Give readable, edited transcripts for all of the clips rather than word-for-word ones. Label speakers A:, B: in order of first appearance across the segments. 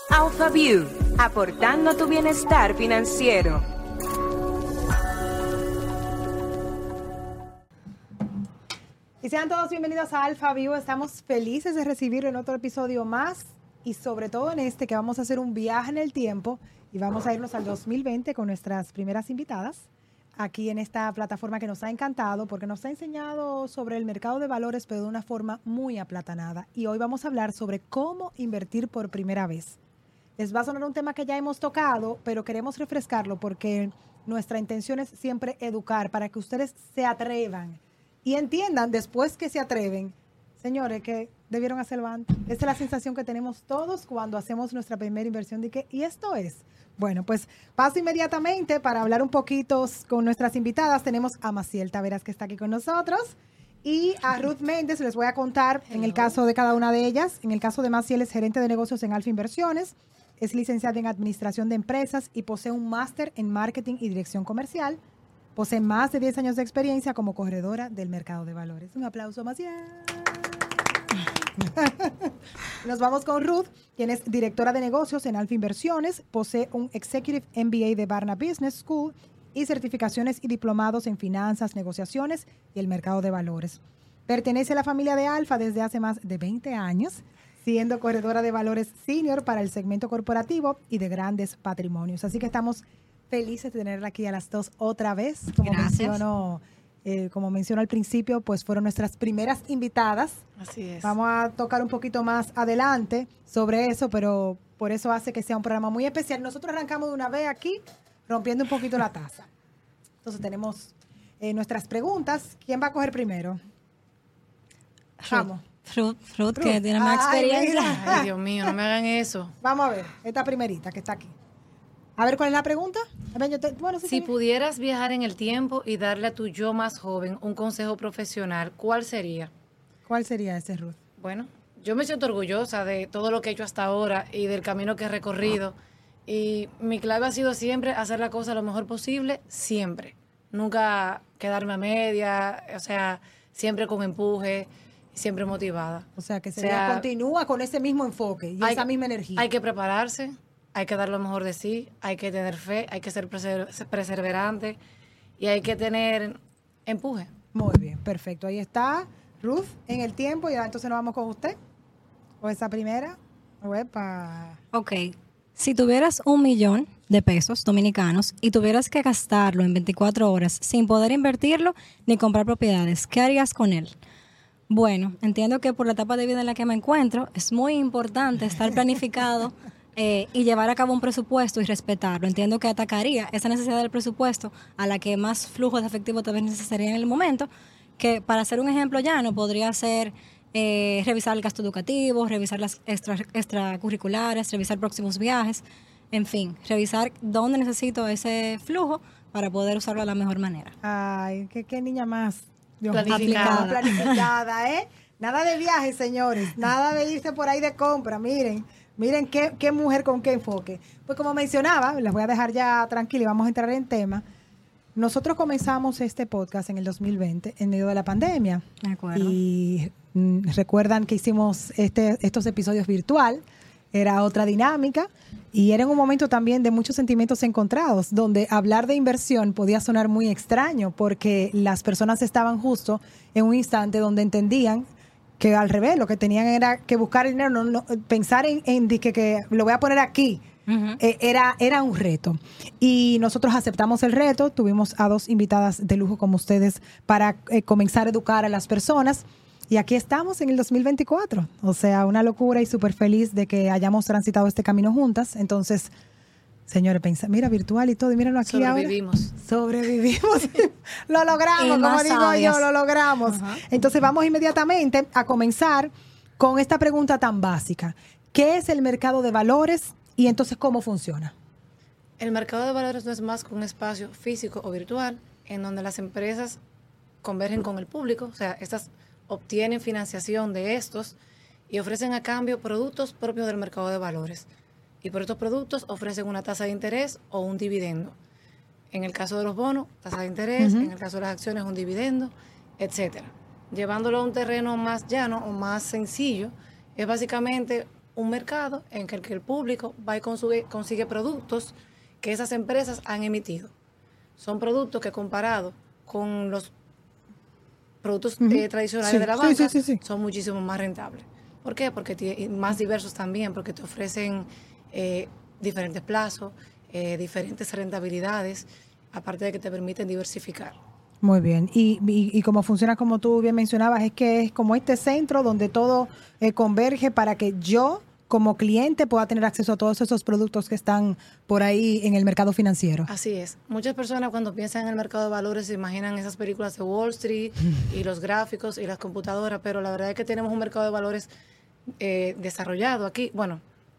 A: AlphaView, aportando a tu bienestar financiero.
B: Y sean todos bienvenidos a AlphaView. Estamos felices de recibirlo en otro episodio más y sobre todo en este que vamos a hacer un viaje en el tiempo y vamos a irnos al 2020 con nuestras primeras invitadas aquí en esta plataforma que nos ha encantado porque nos ha enseñado sobre el mercado de valores pero de una forma muy aplatanada. Y hoy vamos a hablar sobre cómo invertir por primera vez. Les va a sonar un tema que ya hemos tocado, pero queremos refrescarlo porque nuestra intención es siempre educar para que ustedes se atrevan y entiendan después que se atreven, señores, que debieron hacerlo antes. Esa es la sensación que tenemos todos cuando hacemos nuestra primera inversión. ¿Y esto es? Bueno, pues paso inmediatamente para hablar un poquito con nuestras invitadas. Tenemos a Maciel Taveras, que está aquí con nosotros, y a Ruth Méndez. Les voy a contar en el caso de cada una de ellas. En el caso de Maciel, es gerente de negocios en Alfa Inversiones, es licenciada en Administración de Empresas y posee un máster en Marketing y Dirección Comercial. Posee más de 10 años de experiencia como corredora del mercado de valores. Un aplauso, Maciel. Nos vamos con Ruth, quien es directora de negocios en Alfa Inversiones. Posee un Executive MBA de Barna Business School y certificaciones y diplomados en finanzas, negociaciones y el mercado de valores. Pertenece a la familia de Alfa desde hace más de 20 años, siendo corredora de valores senior para el segmento corporativo y de grandes patrimonios. Así que estamos felices de tenerla aquí a las dos otra vez. Como menciono al principio, pues fueron nuestras primeras invitadas.
C: Así es.
B: Vamos a tocar un poquito más adelante sobre eso, pero por eso hace que sea un programa muy especial. Nosotros arrancamos de una vez aquí, rompiendo un poquito la taza. Entonces tenemos nuestras preguntas. ¿Quién va a coger primero? Vamos.
D: Ruth, que tiene más experiencia.
C: Ay, Dios mío, no me hagan eso.
B: Vamos a ver, esta primerita que está aquí. A ver, ¿cuál es la pregunta?
C: Si pudieras viajar en el tiempo y darle a tu yo más joven un consejo profesional, ¿cuál sería?
B: ¿Cuál sería ese, Ruth?
C: Bueno, yo me siento orgullosa de todo lo que he hecho hasta ahora y del camino que he recorrido. Y mi clave ha sido siempre hacer la cosa lo mejor posible, siempre. Nunca quedarme a media, o sea, siempre con empuje, siempre motivada.
B: O sea, que continúa con ese mismo enfoque y esa misma energía.
C: Hay que prepararse. Hay que dar lo mejor de sí, hay que tener fe, hay que ser perseverante y hay que tener empuje.
B: Muy bien, perfecto. Ahí está Ruth en el tiempo y ahora entonces nos vamos con usted. ¿O esa primera? Uepa.
D: Ok. Si tuvieras $1,000,000 dominicanos y tuvieras que gastarlo en 24 horas sin poder invertirlo ni comprar propiedades, ¿qué harías con él? Bueno, entiendo que por la etapa de vida en la que me encuentro es muy importante estar planificado y llevar a cabo un presupuesto y respetarlo. Entiendo que atacaría esa necesidad del presupuesto a la que más flujo de efectivo tal vez necesitaría en el momento, que para hacer un ejemplo llano podría ser revisar el gasto educativo, revisar las extracurriculares, revisar próximos viajes, en fin, revisar dónde necesito ese flujo para poder usarlo de la mejor manera.
B: Ay, qué niña más
C: planificada,
B: ¿eh? Nada de viajes, señores, nada de irse por ahí de compra, Miren qué mujer con qué enfoque. Pues como mencionaba, las voy a dejar ya tranquila y vamos a entrar en tema. Nosotros comenzamos este podcast en el 2020 en medio de la pandemia.
D: De acuerdo.
B: Y recuerdan que hicimos estos episodios virtual. Era otra dinámica y era en un momento también de muchos sentimientos encontrados, donde hablar de inversión podía sonar muy extraño porque las personas estaban justo en un instante donde entendían que al revés, lo que tenían era que buscar el dinero, no pensar en que lo voy a poner aquí. Uh-huh. Era un reto. Y nosotros aceptamos el reto, tuvimos a 2 invitadas de lujo como ustedes para comenzar a educar a las personas. Y aquí estamos en el 2024. O sea, una locura y súper feliz de que hayamos transitado este camino juntas. Entonces, señores, mira, virtual y todo, y míralo aquí Sobrevivimos. Lo logramos, como digo yo, lo logramos. Uh-huh. Entonces vamos inmediatamente a comenzar con esta pregunta tan básica. ¿Qué es el mercado de valores y entonces cómo funciona?
C: El mercado de valores no es más que un espacio físico o virtual en donde las empresas convergen con el público, o sea, estas obtienen financiación de estos y ofrecen a cambio productos propios del mercado de valores. Y por estos productos ofrecen una tasa de interés o un dividendo. En el caso de los bonos, tasa de interés, en el caso de las acciones, un dividendo, etcétera. Llevándolo a un terreno más llano o más sencillo, es básicamente un mercado en el que el público va y consigue productos que esas empresas han emitido. Son productos que comparado con los productos tradicionales de la banca son muchísimo más rentables. ¿Por qué? Porque más diversos también, porque te ofrecen diferentes plazos, diferentes rentabilidades, aparte de que te permiten diversificar.
B: Muy bien. Y cómo funciona, como tú bien mencionabas, es que es como este centro donde todo converge para que yo, como cliente, pueda tener acceso a todos esos productos que están por ahí en el mercado financiero.
C: Así es. Muchas personas cuando piensan en el mercado de valores se imaginan esas películas de Wall Street y los gráficos y las computadoras, pero la verdad es que tenemos un mercado de valores desarrollado aquí. Bueno,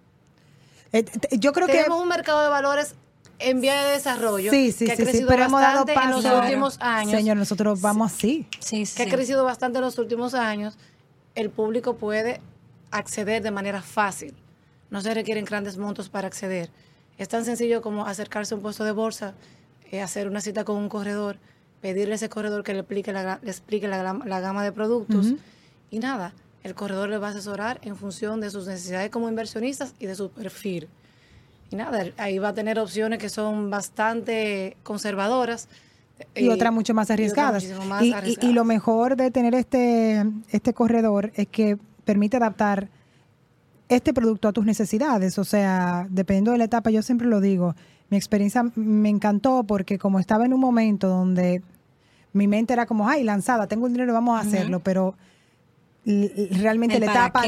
B: yo creo
C: tenemos un mercado de valores en vía de desarrollo que ha crecido
B: pero hemos dado
C: bastante en los últimos años.
B: Señor, nosotros vamos así.
C: Que ha crecido bastante en los últimos años. El público puede acceder de manera fácil. No se requieren grandes montos para acceder. Es tan sencillo como acercarse a un puesto de bolsa, hacer una cita con un corredor, pedirle a ese corredor que le explique la gama de productos y nada, el corredor le va a asesorar en función de sus necesidades como inversionistas y de su perfil. Y nada, ahí va a tener opciones que son bastante conservadoras.
B: Y otras mucho más arriesgadas. Y lo mejor de tener este corredor es que permite adaptar este producto a tus necesidades. O sea, dependiendo de la etapa, yo siempre lo digo, mi experiencia me encantó porque como estaba en un momento donde mi mente era como, ay, lanzada, tengo el dinero, vamos a hacerlo, pero realmente la etapa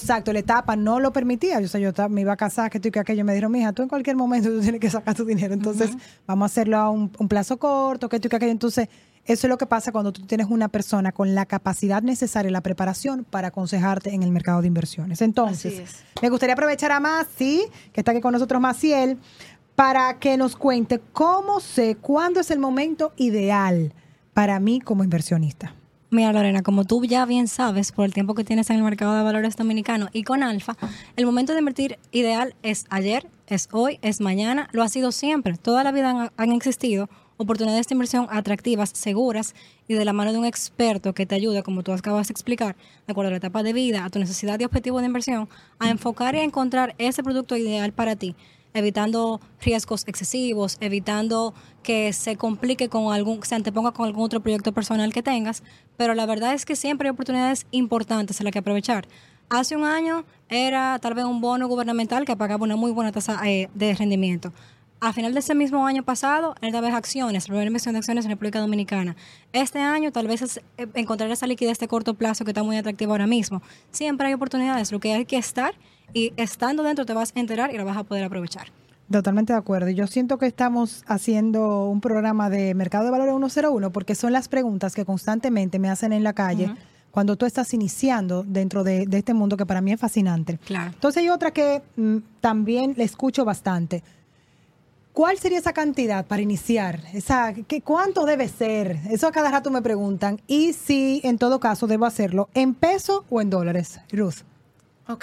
B: no lo permitía. O sea, yo me iba a casar, que esto y que aquello. Me dijeron, mija, tú en cualquier momento tú tienes que sacar tu dinero. Entonces, vamos a hacerlo a un plazo corto, que esto y que aquello. Entonces, eso es lo que pasa cuando tú tienes una persona con la capacidad necesaria y la preparación para aconsejarte en el mercado de inversiones. Entonces, me gustaría aprovechar a Masi, que está aquí con nosotros, Maciel, para que nos cuente cómo sé cuándo es el momento ideal para mí como inversionista.
D: Mira, Lorena, como tú ya bien sabes, por el tiempo que tienes en el mercado de valores dominicano y con Alfa, el momento de invertir ideal es ayer, es hoy, es mañana, lo ha sido siempre. Toda la vida han existido oportunidades de inversión atractivas, seguras y de la mano de un experto que te ayude, como tú acabas de explicar, de acuerdo a la etapa de vida, a tu necesidad y objetivo de inversión, a enfocar y a encontrar ese producto ideal para ti, evitando riesgos excesivos, evitando que se complique se anteponga con algún otro proyecto personal que tengas, pero la verdad es que siempre hay oportunidades importantes en las que aprovechar. Hace un año era tal vez un bono gubernamental que pagaba una muy buena tasa de rendimiento. A final de ese mismo año pasado, era tal vez acciones, la primera inversión de acciones en República Dominicana. Este año tal vez es encontrar esa liquidez de corto plazo que está muy atractiva ahora mismo. Siempre hay oportunidades, lo que hay que estar y estando dentro te vas a enterar y lo vas a poder aprovechar.
B: Totalmente de acuerdo. Yo siento que estamos haciendo un programa de Mercado de Valores 101 porque son las preguntas que constantemente me hacen en la calle cuando tú estás iniciando dentro de este mundo que para mí es fascinante.
D: Claro.
B: Entonces hay otra que también le escucho bastante. ¿Cuál sería esa cantidad para iniciar? ¿Cuánto debe ser? Eso a cada rato me preguntan. Y si, en todo caso, debo hacerlo en pesos o en dólares. Ruth.
C: Ok.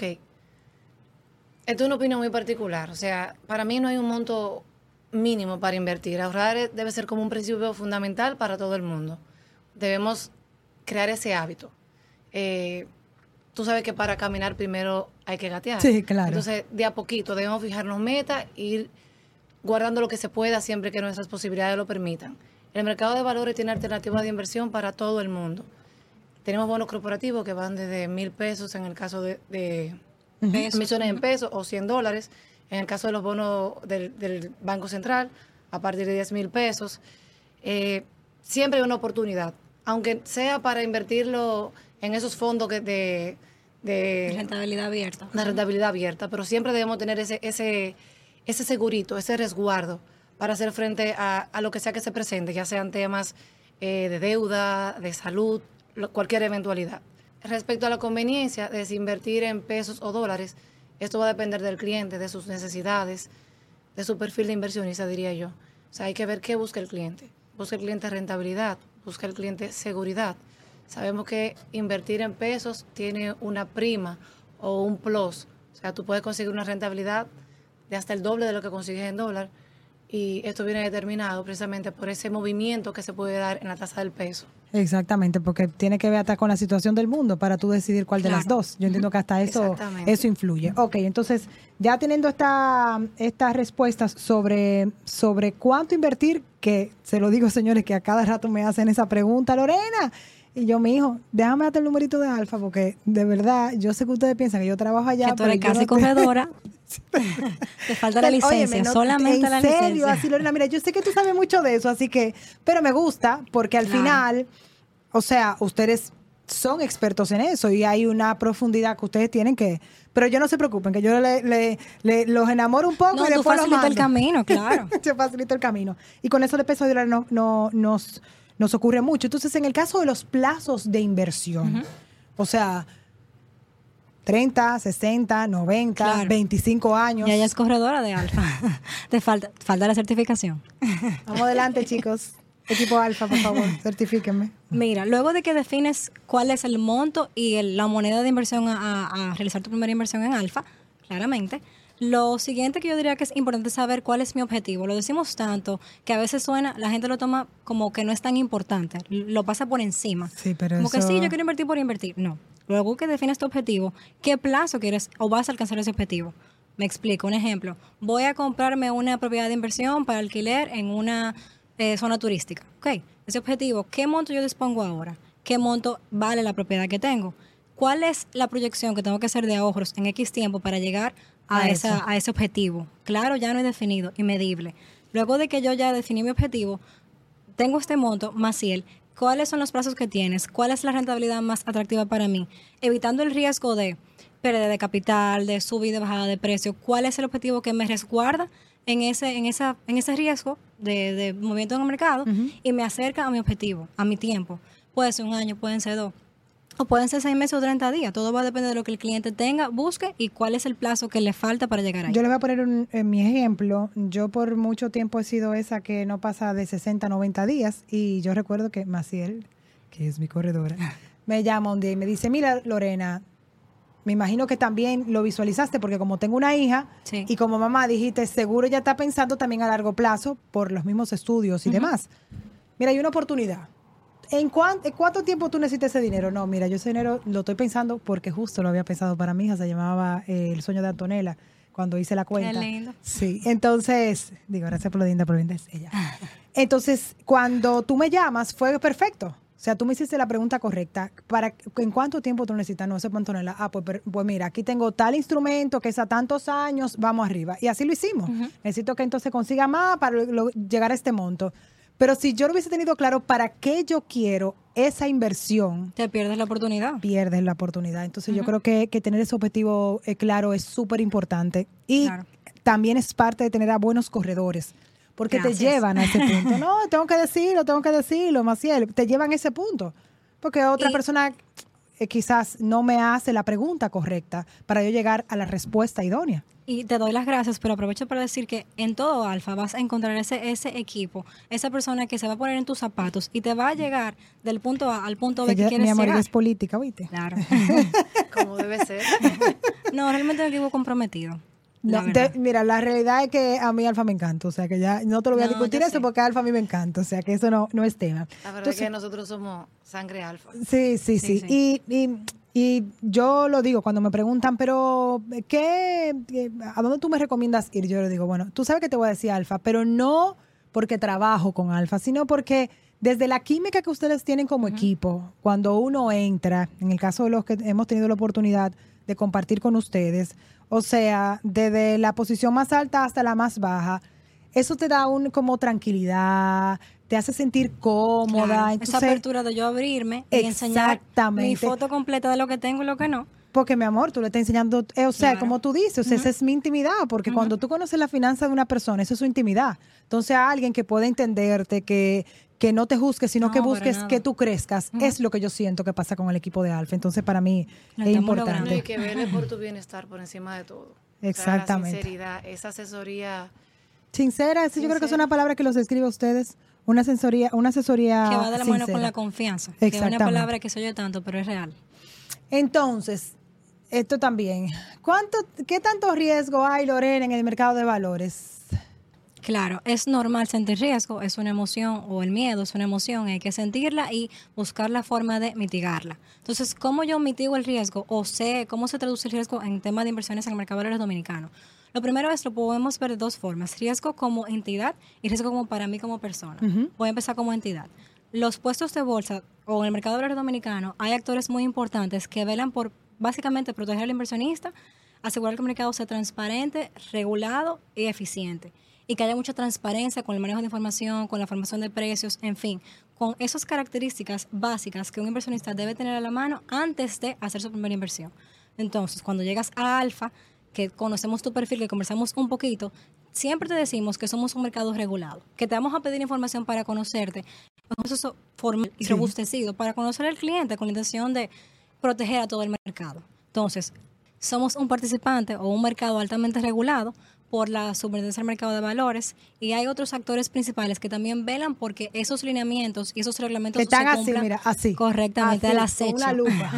C: Esto es una opinión muy particular. O sea, para mí no hay un monto mínimo para invertir. Ahorrar debe ser como un principio fundamental para todo el mundo. Debemos crear ese hábito. Tú sabes que para caminar primero hay que gatear.
B: Sí, claro.
C: Entonces, de a poquito debemos fijarnos metas e ir guardando lo que se pueda siempre que nuestras posibilidades lo permitan. El mercado de valores tiene alternativas de inversión para todo el mundo. Tenemos bonos corporativos que van desde $1,000 en el caso de emisiones en pesos o $100 en el caso de los bonos del Banco Central a partir de $10,000. Siempre hay una oportunidad, aunque sea para invertirlo en esos fondos de
D: rentabilidad abierta.
C: La rentabilidad abierta, pero siempre debemos tener ese segurito, ese resguardo para hacer frente a lo que sea que se presente, ya sean temas de deuda, de salud, cualquier eventualidad. Respecto a la conveniencia de si invertir en pesos o dólares, esto va a depender del cliente, de sus necesidades, de su perfil de inversionista, diría yo. O sea, hay que ver qué busca el cliente. Busca el cliente rentabilidad, busca el cliente seguridad. Sabemos que invertir en pesos tiene una prima o un plus. O sea, tú puedes conseguir una rentabilidad de hasta el doble de lo que consigues en dólar, y esto viene determinado precisamente por ese movimiento que se puede dar en la tasa del peso.
B: Exactamente, porque tiene que ver hasta con la situación del mundo para tú decidir cuál de las dos. Yo entiendo que hasta eso influye. Ok, entonces, ya teniendo estas respuestas sobre cuánto invertir, que se lo digo, señores, que a cada rato me hacen esa pregunta, Lorena. Y yo, mi hijo, déjame darte el numerito de Alfa, porque de verdad, yo sé que ustedes piensan que yo trabajo allá.
D: Que tú eres casi corredora. Te falta la licencia,
B: óyeme,
D: solamente la licencia. En serio,
B: así, Lorena, mira, yo sé que tú sabes mucho de eso, así que, pero me gusta, porque al final, o sea, ustedes son expertos en eso y hay una profundidad que ustedes tienen que, pero yo no se preocupen, que yo los enamoro un poco y después los mando.
D: El camino, claro.
B: Yo facilito el camino. Y con eso de peso de dólar nos ocurre mucho. Entonces, en el caso de los plazos de inversión, o sea, 30, 60, 90, 25 años.
D: Y ella es corredora de Alfa. Te falta la certificación.
B: Vamos adelante, chicos. Equipo Alfa, por favor, certifíquenme.
D: Mira, luego de que defines cuál es el monto y la moneda de inversión a realizar tu primera inversión en Alfa, claramente, lo siguiente que yo diría que es importante saber cuál es mi objetivo. Lo decimos tanto que a veces la gente lo toma como que no es tan importante, lo pasa por encima.
B: Sí, pero
D: como que sí, yo quiero invertir por invertir. No. Luego que defines tu objetivo, ¿qué plazo quieres o vas a alcanzar ese objetivo? Me explico, un ejemplo. Voy a comprarme una propiedad de inversión para alquiler en una zona turística. Ok, ese objetivo, ¿qué monto yo dispongo ahora? ¿Qué monto vale la propiedad que tengo? ¿Cuál es la proyección que tengo que hacer de ahorros en X tiempo para llegar a ese objetivo? Claro, ya no es definido y medible. Luego de que yo ya definí mi objetivo, tengo este monto, Maciel, ¿cuáles son los plazos que tienes? ¿Cuál es la rentabilidad más atractiva para mí? Evitando el riesgo de pérdida de capital, de subida y bajada de precio. ¿Cuál es el objetivo que me resguarda en ese riesgo de movimiento en el mercado y me acerca a mi objetivo, a mi tiempo? Puede ser un año, pueden ser 2. O pueden ser 6 meses o 30 días. Todo va a depender de lo que el cliente tenga, busque y cuál es el plazo que le falta para llegar ahí.
B: Yo le voy a poner mi ejemplo. Yo por mucho tiempo he sido esa que no pasa de 60 a 90 días. Y yo recuerdo que Maciel, que es mi corredora, me llama un día y me dice, mira, Lorena, me imagino que también lo visualizaste porque como tengo una hija y como mamá dijiste, seguro ya está pensando también a largo plazo por los mismos estudios y demás. Mira, hay una oportunidad. ¿En cuánto tiempo tú necesitas ese dinero? No, mira, yo ese dinero lo estoy pensando porque justo lo había pensado para mi hija, se llamaba El sueño de Antonella, cuando hice la cuenta.
D: Qué lindo.
B: Sí, entonces, digo, gracias por lo linda, por lo linda es ella. Entonces, cuando tú me llamas, fue perfecto. O sea, tú me hiciste la pregunta correcta. ¿En cuánto tiempo tú necesitas? No sé, Antonella. Pues mira, aquí tengo tal instrumento que es a tantos años, vamos arriba. Y así lo hicimos. Necesito que entonces consiga más para llegar a este monto. Pero si yo lo hubiese tenido claro para qué yo quiero esa inversión...
D: Te pierdes la oportunidad.
B: Pierdes la oportunidad. Entonces yo creo que tener ese objetivo claro es súper importante. Y también es parte de tener a buenos corredores. Porque te llevan a ese punto. No, tengo que decirlo, Maciel. Te llevan a ese punto. Porque otra persona quizás no me hace la pregunta correcta para yo llegar a la respuesta idónea.
D: Y te doy las gracias, pero aprovecho para decir que en todo Alfa vas a encontrar ese equipo, esa persona que se va a poner en tus zapatos y te va a llegar del punto A al punto B que quieres
B: llegar. Mi amor,
D: llegar.
B: es política, ¿viste?
D: Claro.
C: Como debe ser.
D: No, realmente es un equipo comprometido.
B: No, mira, la realidad es que a mí Alfa me encanta, o sea que ya no te lo voy a discutir eso porque Alfa a mí me encanta, o sea que eso no es tema.
C: La verdad es que nosotros somos sangre Alfa.
B: Sí. Y yo lo digo cuando me preguntan, pero ¿a dónde tú me recomiendas ir? Yo le digo, bueno, tú sabes que te voy a decir Alfa, pero no porque trabajo con Alfa, sino porque desde la química que ustedes tienen como equipo, cuando uno entra, en el caso de los que hemos tenido la oportunidad de compartir con ustedes, o sea, desde la posición más alta hasta la más baja, eso te da como tranquilidad, te hace sentir cómoda.
D: Claro,
B: entonces,
D: esa apertura de yo abrirme y enseñar mi foto completa de lo que tengo y lo que no.
B: Porque, mi amor, tú le estás enseñando, o sea, como tú dices, o sea, esa es mi intimidad, porque cuando tú conoces la finanza de una persona, eso es su intimidad. Entonces, a alguien que pueda entenderte, que no te juzgue, sino que busques que tú crezcas, es lo que yo siento que pasa con el equipo de Alfa. Entonces, para mí es importante.
C: Y que vele por tu bienestar por encima de todo.
B: Exactamente.
C: O sea, la sinceridad, esa asesoría...
B: Sincera, eso yo creo que es una palabra que los describe a ustedes. Una asesoría
D: que va de la mano
B: sincera.
D: con la confianza. Que es una palabra que se oye tanto, pero es real.
B: Entonces, esto también. ¿Qué tanto riesgo hay, Lorena, en el mercado de valores?
D: Claro, es normal sentir riesgo, es una emoción, o el miedo es una emoción, hay que sentirla y buscar la forma de mitigarla. Entonces, ¿cómo yo mitigo el riesgo o sé cómo se traduce el riesgo en temas de inversiones en el mercado de valores dominicano? Lo primero es, lo podemos ver de dos formas, riesgo como entidad y riesgo como para mí como persona. Voy a empezar como entidad. Los puestos de bolsa o en el mercado de valores dominicano hay actores muy importantes que velan por básicamente proteger al inversionista, asegurar que el mercado sea transparente, regulado y eficiente. Y que haya mucha transparencia con el manejo de información, con la formación de precios, en fin, con esas características básicas que un inversionista debe tener a la mano antes de hacer su primera inversión. Entonces, cuando llegas a Alfa, que conocemos tu perfil, que conversamos un poquito, siempre te decimos que somos un mercado regulado, que te vamos a pedir información para conocerte, un proceso formal y robustecido para conocer al cliente con la intención de proteger a todo el mercado. Entonces, somos un participante o un mercado altamente regulado por la Superintendencia del Mercado de Valores, y hay otros actores principales que también velan porque esos lineamientos y esos reglamentos
B: que están
D: se cumplan
B: así, mira, así.
D: correctamente
B: así,
D: al acecho.
B: con una lupa.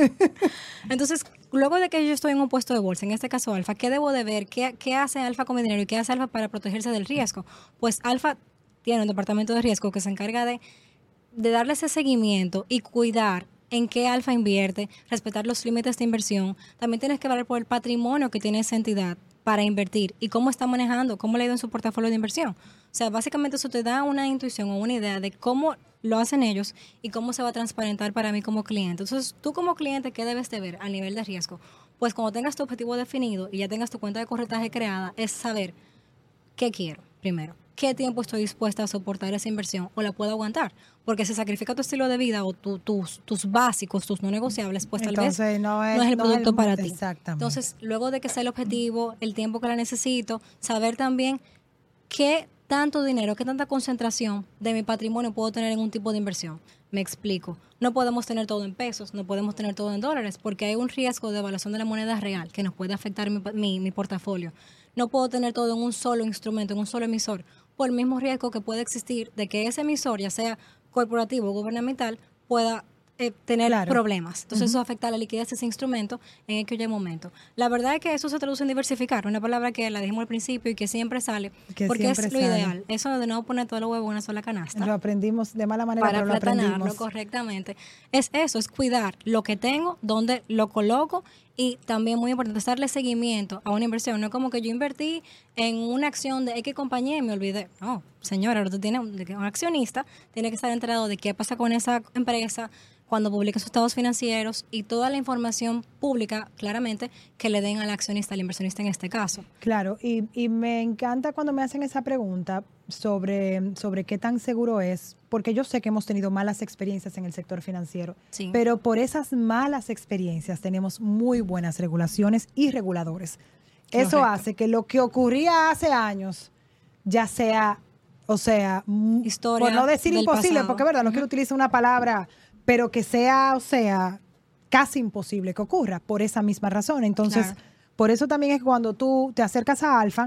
D: Entonces, luego de que yo estoy en un puesto de bolsa, en este caso Alfa, ¿qué debo de ver? ¿Qué hace Alfa con mi dinero y qué hace Alfa para protegerse del riesgo? Pues Alfa tiene un departamento de riesgo que se encarga de darle ese seguimiento y cuidar en qué Alfa invierte, respetar los límites de inversión. También tienes que ver por el patrimonio que tiene esa entidad para invertir y cómo está manejando, cómo le ha ido en su portafolio de inversión. O sea, básicamente eso te da una intuición o una idea de cómo lo hacen ellos y cómo se va a transparentar para mí como cliente. Entonces, tú como cliente, ¿qué debes de ver a nivel de riesgo? Pues cuando tengas tu objetivo definido y ya tengas tu cuenta de corretaje creada, es saber qué quiero primero. ¿Qué tiempo estoy dispuesta a soportar esa inversión o la puedo aguantar? Porque si sacrifica tu estilo de vida o tus básicos, tus no negociables, pues
B: Entonces,
D: tal vez
B: no
D: no es el producto para ti.
B: Exactamente.
D: Entonces, luego de que sea el objetivo, el tiempo que la necesito, saber también qué tanto dinero, qué tanta concentración de mi patrimonio puedo tener en un tipo de inversión. Me explico. No podemos tener todo en pesos, no podemos tener todo en dólares, porque hay un riesgo de devaluación de la moneda real que nos puede afectar mi portafolio. No puedo tener todo en un solo instrumento, en un solo emisor, por el mismo riesgo que puede existir de que ese emisor, ya sea corporativo o gubernamental, pueda tener problemas. Entonces eso afecta la liquidez de ese instrumento en aquel momento. La verdad es que eso se traduce en diversificar, una palabra que la dijimos al principio y que siempre sale, porque es lo ideal. Eso de no poner todos los huevos en una sola canasta.
B: Lo aprendimos de mala manera,
D: para
B: pero lo aprendimos.
D: platanarlo correctamente. Es eso, es cuidar lo que tengo, dónde lo coloco, y también muy importante es darle seguimiento a una inversión. No es como que yo invertí en una acción de X compañía y me olvidé. No, señora, ahora tú tienes un accionista, tiene que estar enterado de qué pasa con esa empresa cuando publica sus estados financieros y toda la información pública, claramente, que le den al accionista, al inversionista en este caso.
B: Claro, y me encanta cuando me hacen esa pregunta sobre qué tan seguro es, porque yo sé que hemos tenido malas experiencias en el sector financiero,
D: Sí.
B: pero por esas malas experiencias tenemos muy buenas regulaciones y reguladores. Eso
D: Correcto.
B: hace que lo que ocurría hace años ya sea, o sea,
D: Historia
B: por no decir
D: del
B: imposible,
D: pasado.
B: porque verdad, no quiero utilizar una palabra, pero que sea, o sea, casi imposible que ocurra por esa misma razón. Entonces,
D: Claro.
B: por eso también es que cuando tú te acercas a Alfa,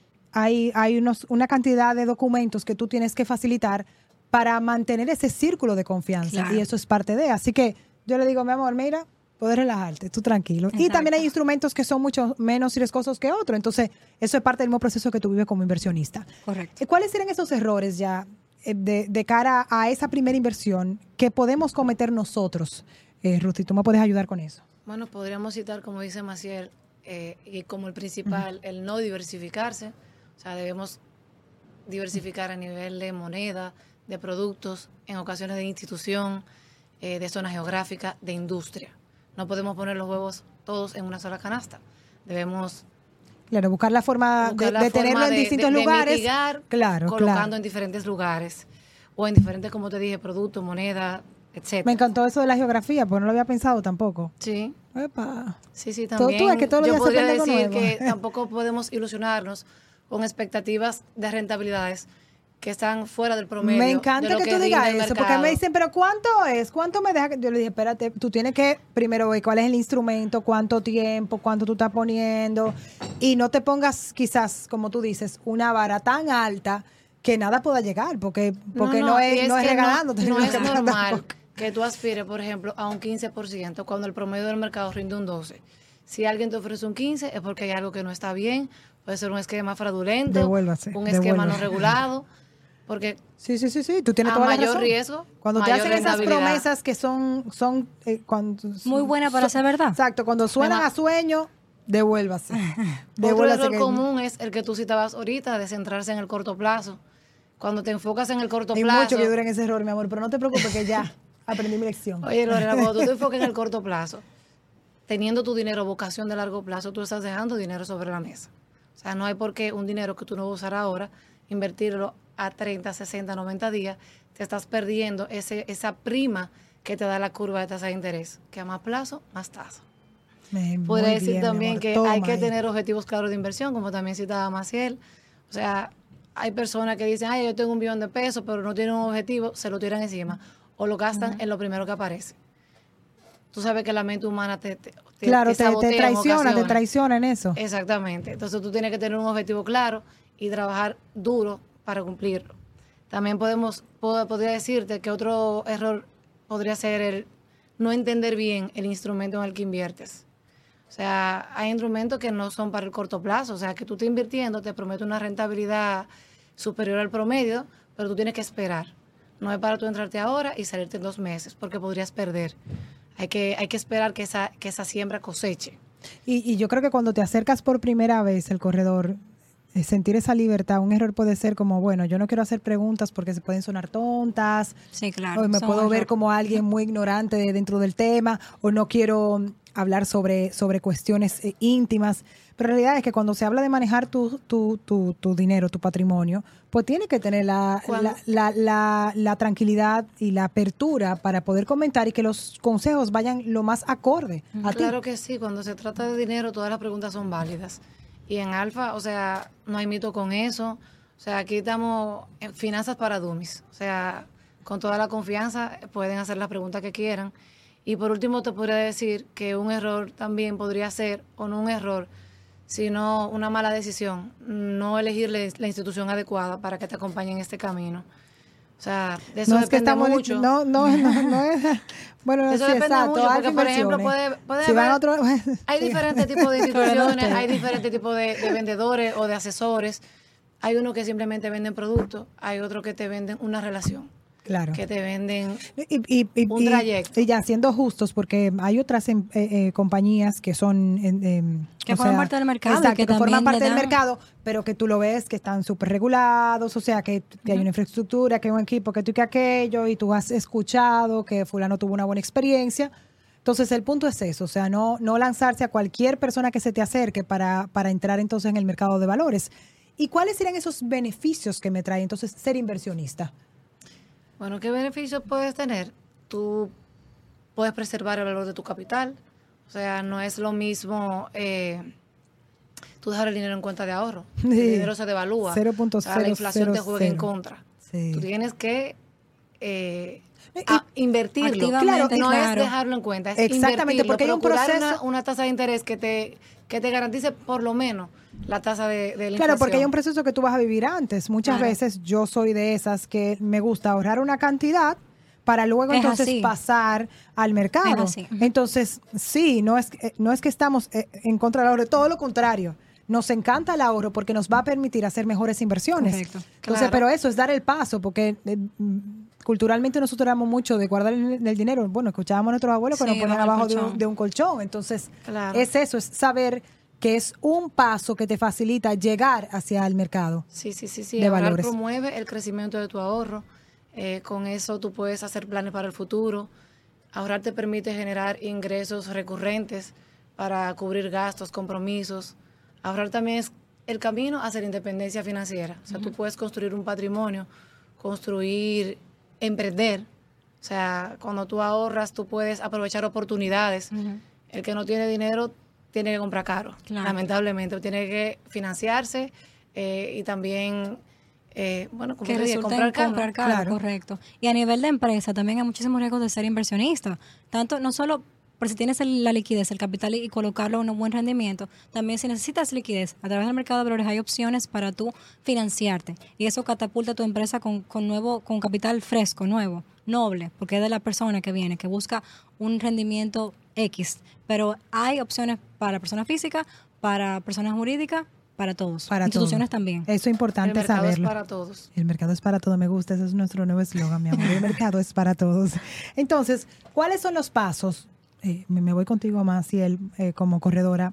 B: hay una cantidad de documentos que tú tienes que facilitar para mantener ese círculo de confianza.
D: Claro.
B: Y eso es parte de. Así que yo le digo, mi amor, mira, puedes relajarte, tú tranquilo. Y
D: Exacto.
B: también hay instrumentos que son mucho menos riesgosos que otros. Entonces, eso es parte del mismo proceso que tú vives como inversionista.
D: Correcto.
B: ¿Cuáles serían esos errores ya de cara a esa primera inversión que podemos cometer nosotros? Ruth, ¿tú me puedes ayudar con eso?
C: Bueno, podríamos citar, como dice Maciel, y como el principal, el no diversificarse. O sea, debemos diversificar a nivel de moneda, de productos, en ocasiones de institución, de zona geográfica, de industria. No podemos poner los huevos todos en una sola canasta. Debemos
B: Claro, buscar la forma
C: buscar la
B: de tenerlo
C: forma
B: en distintos
C: de
B: lugares.
C: mitigar,
B: Claro,
C: colocando
B: claro.
C: en diferentes lugares o en diferentes, como te dije, productos, moneda, etcétera.
B: Me encantó eso de la geografía, porque no lo había pensado tampoco.
C: Sí.
B: Epa.
C: Sí,
B: Tú
C: también.
B: ves que todos los
C: Yo
B: días se
C: podría
B: aprende algo
C: decir
B: nuevo.
C: que tampoco podemos ilusionarnos con expectativas de rentabilidades que están fuera del promedio.
B: Me
C: de
B: encanta
C: lo
B: que tú
C: rinde
B: digas
C: el
B: eso, porque
C: mercado.
B: me dicen, pero ¿cuánto es? ¿Cuánto me deja? Yo le dije, espérate, tú tienes que primero ver cuál es el instrumento, cuánto tiempo, cuánto tú estás poniendo, y no te pongas quizás, como tú dices, una vara tan alta que nada pueda llegar, porque no
C: y
B: es
C: que
B: regalándote.
C: No es
B: tampoco.
C: normal que tú aspires, por ejemplo, a un 15% cuando el promedio del mercado rinde un 12%. Si alguien te ofrece un 15 es porque hay algo que no está bien, puede ser un esquema fraudulento,
B: Devuélvase,
C: un esquema no
B: devuélvase.
C: regulado, porque
B: Sí, tú tienes
C: a
B: toda la
C: mayor
B: razón.
C: riesgo,
B: Cuando te
C: mayor
B: hacen esas
C: rentabilidad.
B: promesas que son cuando,
D: Muy buena para ser verdad.
B: Exacto, cuando suenan
C: Mira.
B: a sueño, devuélvase.
C: Otro
B: Devuélvase
C: error
B: que-
C: común es el que tú citabas ahorita, de centrarse en el corto plazo. Cuando te enfocas en el corto
B: Hay
C: plazo...
B: mucho que duran ese error, mi amor, pero no te preocupes que ya aprendí mi lección.
C: Oye, Lorena, cuando tú te enfocas en el corto plazo, teniendo tu dinero vocación de largo plazo, tú estás dejando dinero sobre la mesa. O sea, no hay por qué un dinero que tú no vas a usar ahora, invertirlo a 30, 60, 90 días, te estás perdiendo esa prima que te da la curva de tasa de interés, que a más plazo, más tasa. Podría
B: Muy
C: decir
B: bien, mi
C: también
B: amor,
C: que
B: toma
C: hay que
B: ahí.
C: tener objetivos claros de inversión, como también citaba Maciel. O sea, hay personas que dicen, ay, yo tengo 1 billón de pesos, pero no tienen un objetivo, se lo tiran encima o lo gastan en lo primero que aparece. Tú sabes que la mente humana
B: Claro, te
C: sabotea en ocasiones.
B: traiciona en eso.
C: Exactamente. Entonces tú tienes que tener un objetivo claro y trabajar duro para cumplirlo. También podría decirte que otro error podría ser el no entender bien el instrumento en el que inviertes. O sea, hay instrumentos que no son para el corto plazo. O sea, que tú estés invirtiendo, te promete una rentabilidad superior al promedio, pero tú tienes que esperar. No es para tú entrarte ahora y salirte en 2 meses, porque podrías perder. Hay que esperar que esa siembra coseche.
B: Y yo creo que cuando te acercas por primera vez al corredor, sentir esa libertad, un error puede ser como, bueno, yo no quiero hacer preguntas porque se pueden sonar tontas,
D: Sí, claro.
B: o me
D: son
B: puedo ver
D: error.
B: como alguien muy ignorante dentro del tema, o no quiero hablar sobre cuestiones íntimas. Pero la realidad es que cuando se habla de manejar tu dinero, tu patrimonio, pues tiene que tener
C: ¿Cuándo?
B: la tranquilidad y la apertura para poder comentar y que los consejos vayan lo más acorde a ti.
C: Claro que sí, cuando se trata de dinero todas las preguntas son válidas. Y en Alfa, o sea, no hay mito con eso. O sea, aquí estamos en finanzas para dummies. O sea, con toda la confianza pueden hacer las preguntas que quieran. Y por último te podría decir que un error también podría ser, o no un error, sino una mala decisión, no elegir la institución adecuada para que te acompañe en este camino. O sea, de eso
B: No es que
C: depende
B: estamos
C: mucho.
B: no es bueno,
C: Eso
B: sí,
C: depende
B: exacto,
C: mucho,
B: alfa
C: porque por ejemplo
B: inversiones.
C: puede
B: Si van
C: haber,
B: a otro
C: hay
B: sí.
C: diferentes tipos de instituciones,
D: usted.
C: hay diferentes tipos de vendedores o de asesores. Hay unos que simplemente venden productos, hay otros que te venden una relación,
B: Claro.
C: que te venden
B: Y
C: un trayecto.
B: Y ya siendo justos, porque hay otras compañías que son...
D: Que
B: o
D: forman
B: sea,
D: parte del mercado y
B: Exacto,
D: que
B: que forman
D: también
B: parte
D: le
B: del
D: dan-
B: mercado, pero que tú lo ves que están súper regulados, o sea, que hay una infraestructura, que hay un equipo, que tú y que aquello, y tú has escuchado que fulano tuvo una buena experiencia. Entonces, el punto es eso, o sea, no lanzarse a cualquier persona que se te acerque para entrar entonces en el mercado de valores. ¿Y cuáles serían esos beneficios que me trae entonces ser inversionista?
C: Bueno, ¿qué beneficios puedes tener? Tú puedes preservar el valor de tu capital. O sea, no es lo mismo tú dejar el dinero en cuenta de ahorro. El
B: Sí.
C: dinero se devalúa.
B: 0.000.
C: O sea, la inflación te juega en contra.
B: Sí.
C: Tú tienes que
B: Y-
C: invertirlo.
D: Activamente,
C: no
D: claro.
C: es dejarlo en cuenta, es
B: Exactamente,
C: invertirlo,
B: porque hay un
C: procurar
B: proceso-
C: una tasa de interés que te garantice por lo menos la tasa de la inflación.
B: Claro, porque hay un proceso que tú vas a vivir antes. Muchas
C: Claro.
B: veces yo soy de esas que me gusta ahorrar una cantidad para luego
D: Es
B: entonces
D: así.
B: pasar al mercado.
D: Es así. Ujú.
B: Entonces, sí, no es que estamos en contra del ahorro, todo lo contrario. Nos encanta el ahorro porque nos va a permitir hacer mejores inversiones.
D: Correcto.
B: Entonces,
C: Claro.
B: pero eso es dar el paso, porque culturalmente nosotros damos mucho de guardar el dinero. Bueno, escuchábamos a nuestros abuelos que
D: Sí,
B: nos ponían
D: bajo el
B: abajo
D: colchón.
B: de un colchón. Entonces,
C: Claro.
B: es eso, es saber que es un paso que te facilita llegar hacia el mercado.
C: Sí.
B: de
C: Ahorrar
B: valores.
C: promueve el crecimiento de tu ahorro. Con eso tú puedes hacer planes para el futuro. Ahorrar te permite generar ingresos recurrentes para cubrir gastos, compromisos. Ahorrar también es el camino hacia la independencia financiera. O sea, tú puedes construir un patrimonio, emprender. O sea, cuando tú ahorras, tú puedes aprovechar oportunidades. El que no tiene dinero tiene que comprar caro,
D: Claro.
C: lamentablemente. Tiene que financiarse y también, bueno, como
D: Que
C: te dije,
D: resulta
C: comprar
D: en
C: caro.
D: comprar caro,
B: Claro.
D: correcto. Y a nivel de empresa también hay muchísimos riesgos de ser inversionista. Tanto, no solo por si tienes la liquidez, el capital y colocarlo a un buen rendimiento, también si necesitas liquidez, a través del mercado de valores hay opciones para tú financiarte. Y eso catapulta a tu empresa con capital fresco, nuevo, noble, porque es de la persona que viene, que busca un rendimiento X, pero hay opciones para personas físicas, para personas jurídicas, para todos.
B: Para
D: instituciones
B: todo.
D: también.
B: Eso es
C: El
B: importante
C: mercado
B: saberlo.
C: es para todos.
B: El mercado es para todo, me gusta, ese es nuestro nuevo eslogan, mi amor. El mercado es para todos. Entonces, ¿cuáles son los pasos? Me voy contigo, Maciel, como corredora,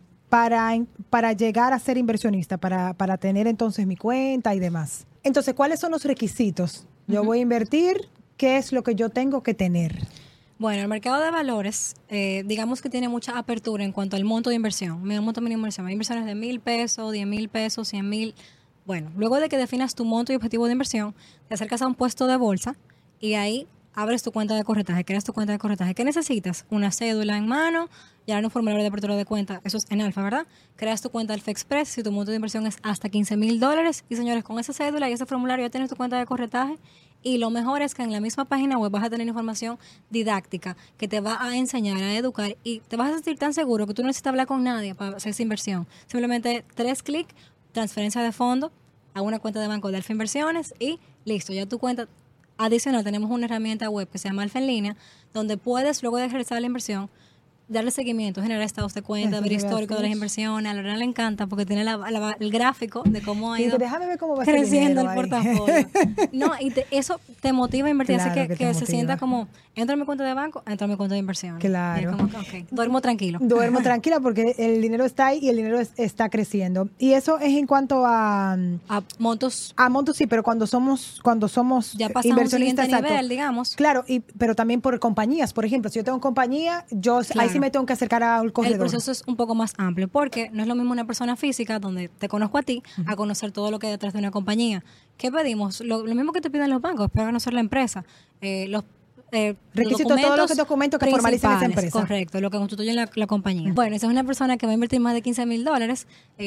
B: para llegar a ser inversionista, para tener entonces mi cuenta y demás. Entonces, ¿cuáles son los requisitos? Yo voy a invertir, ¿qué es lo que yo tengo que tener?
D: Bueno, el mercado de valores, digamos que tiene mucha apertura en cuanto al monto de inversión. Mira, monto mínimo de inversión. Hay inversiones de 1,000 pesos, 10,000 pesos, 100,000. Bueno, luego de que definas tu monto y objetivo de inversión, te acercas a un puesto de bolsa y ahí abres tu cuenta de corretaje, creas tu cuenta de corretaje. ¿Qué necesitas? Una cédula en mano, llenar un formulario de apertura de cuenta, eso es en Alfa, ¿verdad? Creas tu cuenta Alfa Express, si tu monto de inversión es hasta $15,000. Y señores, con esa cédula y ese formulario ya tienes tu cuenta de corretaje. Y lo mejor es que en la misma página web vas a tener información didáctica que te va a enseñar, a educar y te vas a sentir tan seguro que tú no necesitas hablar con nadie para hacer esa inversión. Simplemente 3 clics, transferencia de fondo a una cuenta de banco de Alfa Inversiones y listo, ya tu cuenta. Adicional, tenemos una herramienta web que se llama Alfa en línea, donde puedes, luego de realizar la inversión, darle seguimiento, generar estados de cuenta, ver histórico de las inversiones. A Lorena le encanta porque tiene el gráfico de cómo ha
B: Y
D: ido
B: déjame ver cómo va ese
D: creciendo el
B: dinero ahí.
D: portafolio. No, y eso te motiva a invertir,
B: Claro
D: así
B: que
D: que
B: te
D: se
B: motiva.
D: sienta como, entra en mi cuenta de banco, entra en mi cuenta de inversión.
B: Claro.
D: Y es como que, ok, duermo tranquilo.
B: Duermo tranquila porque el dinero está ahí y el dinero está creciendo. Y eso es en cuanto a
D: Montos
B: montos, sí, pero cuando somos
D: ya pasamos a un
B: inversionistas,
D: siguiente
B: exacto.
D: nivel, digamos.
B: Claro, pero también por compañías. Por ejemplo, si yo tengo compañía, ahí
D: Claro.
B: sí me tengo que acercar al
D: El
B: corredor.
D: proceso es un poco más amplio porque no es lo mismo una persona física donde te conozco a ti a conocer todo lo que hay detrás de una compañía. ¿Qué pedimos? Lo mismo que te piden los bancos, para conocer la empresa. Los
B: Requisitos, todos los documentos que formalicen esa
D: principales,
B: empresa.
D: Correcto, lo que constituye la compañía. Bueno, esa es una persona que va a invertir más de $15,000.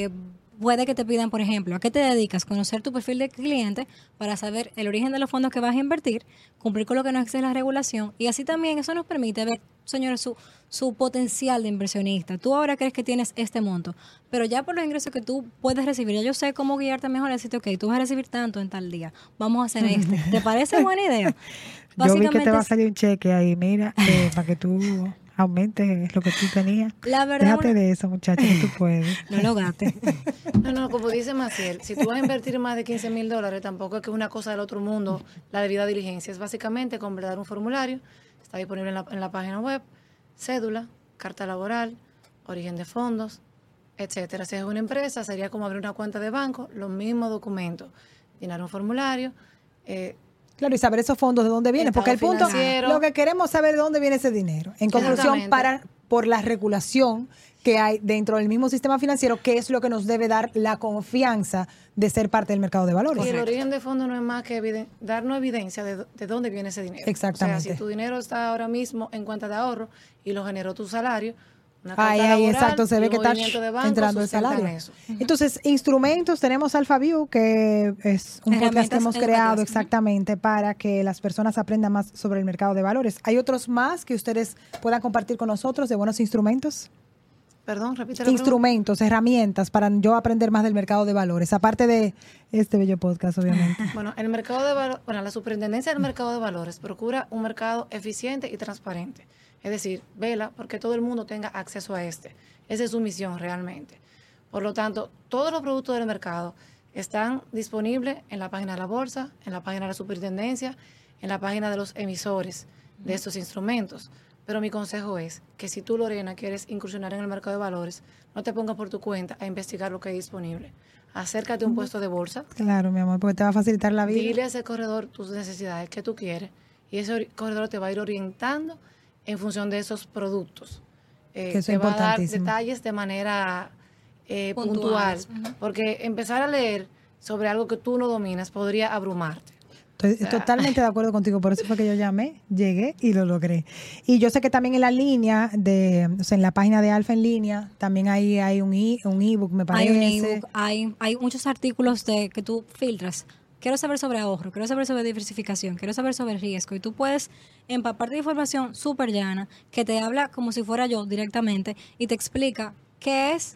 D: Puede que te pidan, por ejemplo, ¿a qué te dedicas? Conocer tu perfil de cliente para saber el origen de los fondos que vas a invertir, cumplir con lo que nos exige la regulación y así también eso nos permite ver, señores, su potencial de inversionista. Tú ahora crees que tienes este monto, pero ya por los ingresos que tú puedes recibir, ya yo sé cómo guiarte mejor, decirte, ok, tú vas a recibir tanto en tal día, vamos a hacer esto. ¿Te parece buena idea?
B: Yo vi que te va a
D: es-
B: salir un cheque ahí, mira, para que tú aumentes lo que tú tenías.
D: La verdad,
B: Déjate de eso, muchacha, que tú puedes.
D: no lo gastes.
C: No, como dice Maciel, si tú vas a invertir más de $15,000, tampoco es que es una cosa del otro mundo la debida diligencia. Es básicamente completar un formulario, está disponible en la página web, cédula, carta laboral, origen de fondos, etcétera. Si es una empresa, sería como abrir una cuenta de banco, los mismos documentos, llenar un formulario,
B: Claro, y saber esos fondos de dónde vienen, porque el
C: Estado
B: punto,
C: financiero.
B: lo que queremos es saber de dónde viene ese dinero. En conclusión,
C: Exactamente.
B: por la regulación que hay dentro del mismo sistema financiero, que es lo que nos debe dar la confianza de ser parte del mercado de valores.
C: y el origen de fondos no es más que darnos evidencia de dónde viene ese dinero.
B: Exactamente.
C: O sea, si tu dinero está ahora mismo en cuenta de ahorro y lo generó tu salario, una carta
B: Ahí,
C: laboral
B: exacto, se
C: y
B: ve
C: un
B: que está
C: movimiento de banco
B: entrando el
C: sustentan
B: salario.
C: eso.
B: Entonces, instrumentos, tenemos AlphaView, que es un podcast
D: Herramientas
B: que hemos
D: educativas.
B: creado exactamente para que las personas aprendan más sobre el mercado de valores. ¿Hay otros más que ustedes puedan compartir con nosotros de buenos instrumentos?
C: Perdón, repite la pregunta.
B: Instrumentos, herramientas para yo aprender más del mercado de valores, aparte de este bello podcast, obviamente.
C: Bueno, el mercado de valores, bueno, la Superintendencia del Mercado de Valores procura un mercado eficiente y transparente. Es decir, vela porque todo el mundo tenga acceso a este. Esa es su misión realmente. Por lo tanto, todos los productos del mercado están disponibles en la página de la bolsa, en la página de la superintendencia, en la página de los emisores de estos instrumentos. Pero mi consejo es que si tú, Lorena, quieres incursionar en el mercado de valores, no te pongas por tu cuenta a investigar lo que hay disponible. Acércate a un puesto de bolsa,
B: Claro, mi amor, porque te va a facilitar la vida.
C: dile a ese corredor tus necesidades que tú quieres y ese corredor te va a ir orientando en función de esos productos.
B: Que eso
C: te
B: es
C: va a dar
B: importantísimo.
C: detalles de manera puntual,
D: Puntuales. Ujú.
C: porque empezar a leer sobre algo que tú no dominas podría abrumarte.
B: Estoy totalmente de acuerdo contigo, por eso fue que yo llamé, llegué y lo logré. Y yo sé que también en la línea, o sea, en la página de Alfa en línea, también hay un ebook, me parece.
D: Hay un ebook, hay muchos artículos que tú filtras. Quiero saber sobre ahorro, quiero saber sobre diversificación, quiero saber sobre riesgo. Y tú puedes empaparte de información súper llana que te habla como si fuera yo directamente y te explica qué es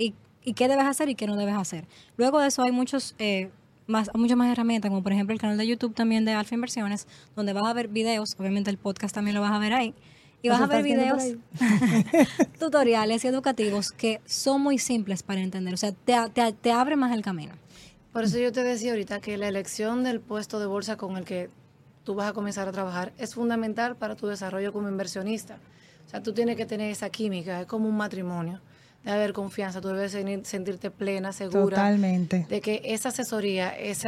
D: y qué debes hacer y qué no debes hacer. Luego de eso hay muchas más herramientas, como por ejemplo el canal de YouTube también de Alfa Inversiones, donde vas a ver videos, obviamente el podcast también lo vas a ver ahí, Y
B: ¿Nos
D: vas a ver
B: está
D: videos,
B: haciendo
D: tutoriales y educativos que son muy simples para entender. O sea, te abre más el camino.
C: Por eso yo te decía ahorita que la elección del puesto de bolsa con el que tú vas a comenzar a trabajar es fundamental para tu desarrollo como inversionista. O sea, tú tienes que tener esa química, es como un matrimonio. Debe haber confianza, tú debes sentirte plena, segura.
B: Totalmente.
C: De que esa asesoría,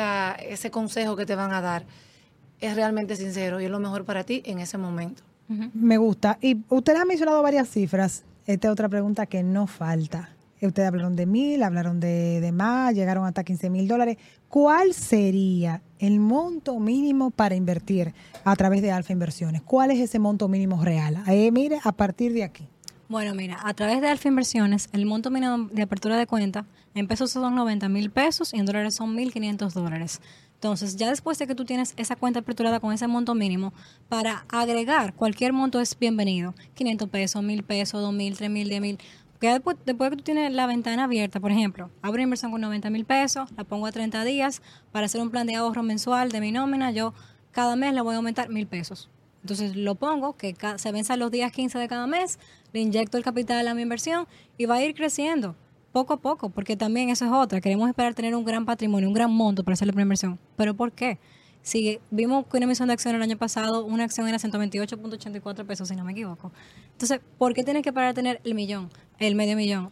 C: ese consejo que te van a dar es realmente sincero y es lo mejor para ti en ese momento.
B: Me gusta. Y ustedes han mencionado varias cifras. Esta es otra pregunta que no falta. Ustedes hablaron de 1,000, hablaron de más, llegaron hasta $15,000. ¿Cuál sería el monto mínimo para invertir a través de Alfa Inversiones? ¿Cuál es ese monto mínimo real? Mire, a partir de aquí.
D: Bueno, mira, a través de Alfa Inversiones, el monto mínimo de apertura de cuenta en pesos son $90,000 y en dólares son $1,500. Entonces, ya después de que tú tienes esa cuenta aperturada con ese monto mínimo, para agregar cualquier monto es bienvenido. $500, $1,000, $2,000, $3,000, $10,000. Porque después que tú tienes la ventana abierta, por ejemplo, abro una inversión con $90,000, la pongo a 30 días para hacer un plan de ahorro mensual de mi nómina, yo cada mes le voy a aumentar $1,000. Entonces lo pongo, que se venzan los días 15 de cada mes, le inyecto el capital a mi inversión y va a ir creciendo poco a poco, porque también eso es otra. Queremos esperar tener un gran patrimonio, un gran monto para hacer la primera inversión. ¿Pero por qué? Si vimos que una emisión de acción el año pasado, una acción era $128.84, si no me equivoco. Entonces, ¿por qué tienes que parar a tener el millón, el medio millón?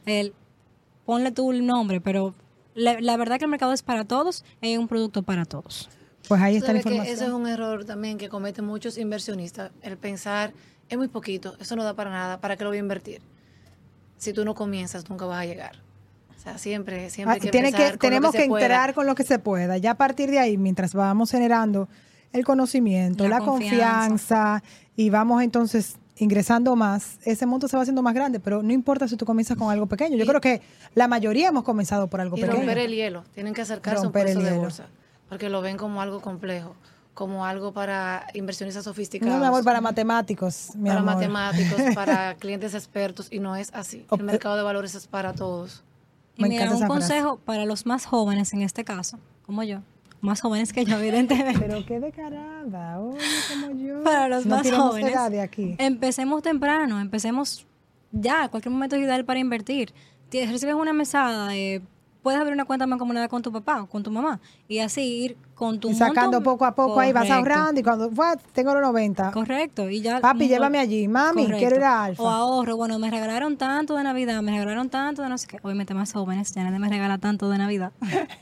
D: Ponle tú el nombre, pero la verdad que el mercado es para todos, es un producto para todos.
B: Pues ahí está la
C: Que
B: información.
C: ese es un error también que cometen muchos inversionistas, el pensar, es muy poquito, eso no da para nada, ¿para qué lo voy a invertir? Si tú no comienzas, nunca vas a llegar. O sea, siempre hay que empezar
B: tenemos
C: con lo
B: que
C: se
B: entrar
C: pueda.
B: con lo que se pueda. Ya a partir de ahí, mientras vamos generando el conocimiento, la confianza y vamos entonces ingresando más, ese monto se va haciendo más grande, pero no importa si tú comienzas con algo pequeño. Yo creo que la mayoría hemos comenzado por algo
C: Y
B: pequeño.
C: romper el hielo, tienen que acercarse a un
B: Romper el
C: puesto de
B: hielo.
C: bolsa, porque lo ven como algo complejo, como algo para inversionistas sofisticados.
B: No, mi amor, para matemáticos, mi
C: para
B: amor.
C: matemáticos, para clientes expertos, y no es así. El mercado de valores es para todos.
D: Y
B: Me
D: mira,
B: encanta
D: un
B: esa frase.
D: consejo para los más jóvenes en este caso, como yo, más jóvenes que yo, evidentemente.
B: Pero qué descarada, oye, como yo.
D: Para los
B: No
D: más
B: tiremos
D: jóvenes,
B: edad de aquí.
D: empecemos temprano, empecemos ya, cualquier momento es ideal para invertir. Recibes una mesada, puedes abrir una cuenta mancomunada con tu papá o con tu mamá y así ir con tu
B: Y sacando
D: monto.
B: poco a poco ahí, vas
D: Correcto.
B: ahorrando y cuando tengo los 90.
D: Correcto. Y ya,
B: Papi, llévame allí. Mami,
D: Correcto.
B: quiero ir a Alfa.
D: O ahorro. Bueno, me regalaron tanto de Navidad, me regalaron tanto de no sé qué. Obviamente más jóvenes, ya nadie me regala tanto de Navidad.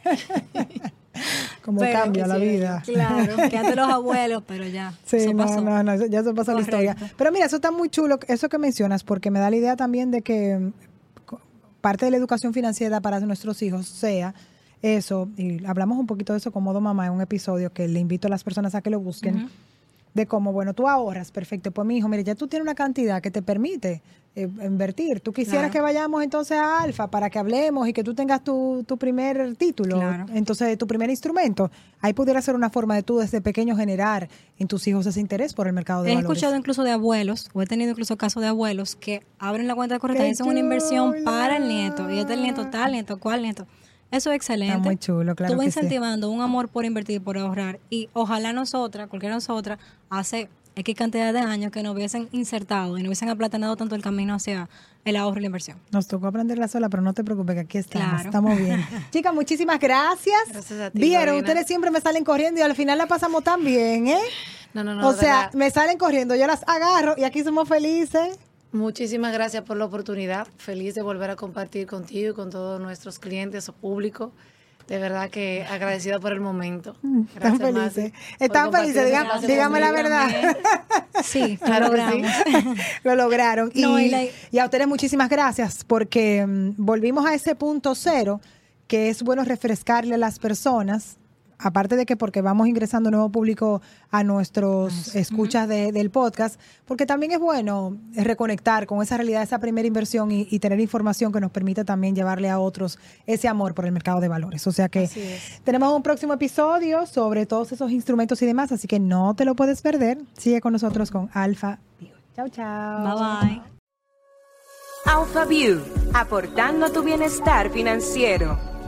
B: Como
D: Pero
B: cambia la
D: sí,
B: vida.
D: Claro, que antes los abuelos, pero ya.
B: Sí,
D: eso pasó.
B: no, ya se pasó la historia.
D: Correcto.
B: Pero mira, eso está muy chulo, eso que mencionas, porque me da la idea también de que parte de la educación financiera para nuestros hijos sea eso, y hablamos un poquito de eso con Modo Mamá en un episodio que le invito a las personas a que lo busquen, de cómo, bueno, tú ahorras, perfecto, pues mi hijo, mire, ya tú tienes una cantidad que te permite invertir. Tú quisieras
D: Claro.
B: que vayamos entonces a Alfa para que hablemos y que tú tengas tu primer título,
D: Claro.
B: entonces tu primer instrumento. Ahí pudiera ser una forma de tú desde pequeño generar en tus hijos ese interés por el mercado de
D: He
B: valores.
D: escuchado incluso de abuelos, o he tenido incluso casos de abuelos que abren la cuenta correcta
B: ¡Qué
D: y hacen una inversión
B: chula!
D: para el nieto. Y este el nieto, tal nieto, cual nieto. Eso es excelente.
B: Está muy chulo, claro
D: Tú vas
B: que sí.
D: incentivando un amor por invertir, por ahorrar. Y ojalá nosotras, cualquiera de nosotras, hace X cantidad de años que nos hubiesen insertado y no hubiesen aplatanado tanto el camino hacia el ahorro y la inversión.
B: Nos tocó aprenderla sola, pero no te preocupes que aquí estamos,
D: Claro.
B: estamos bien. Chicas, muchísimas gracias.
C: Gracias a ti,
B: Vieron,
C: Lorena.
B: ustedes siempre me salen corriendo y al final la pasamos tan bien, ¿eh?
C: No,
B: O
C: de
B: sea,
C: verdad.
B: me salen corriendo, yo las agarro y aquí somos felices.
C: Muchísimas gracias por la oportunidad. Feliz de volver a compartir contigo y con todos nuestros clientes o público. De verdad que agradecida por el momento.
B: Están
C: Gracias,
B: felices.
C: Masi, por
B: Están
C: compartir
B: felices,
C: ese
B: dígame,
C: espacio
B: dígame la
C: conmigo
B: verdad.
C: también.
D: Sí,
C: Claro
D: lo
C: que
D: logramos.
B: Lo lograron.
D: No,
B: y a ustedes muchísimas gracias porque volvimos a ese punto cero que es bueno refrescarle a las personas, aparte de que porque vamos ingresando nuevo público a nuestros escuchas del podcast, porque también es bueno reconectar con esa realidad, esa primera inversión y tener información que nos permita también llevarle a otros ese amor por el mercado de valores. O sea que
C: Así es.
B: tenemos un próximo episodio sobre todos esos instrumentos y demás, así que no te lo puedes perder. Sigue con nosotros con Alfa View. Chao, chao.
D: Bye bye.
A: Alpha View, aportando a tu bienestar financiero.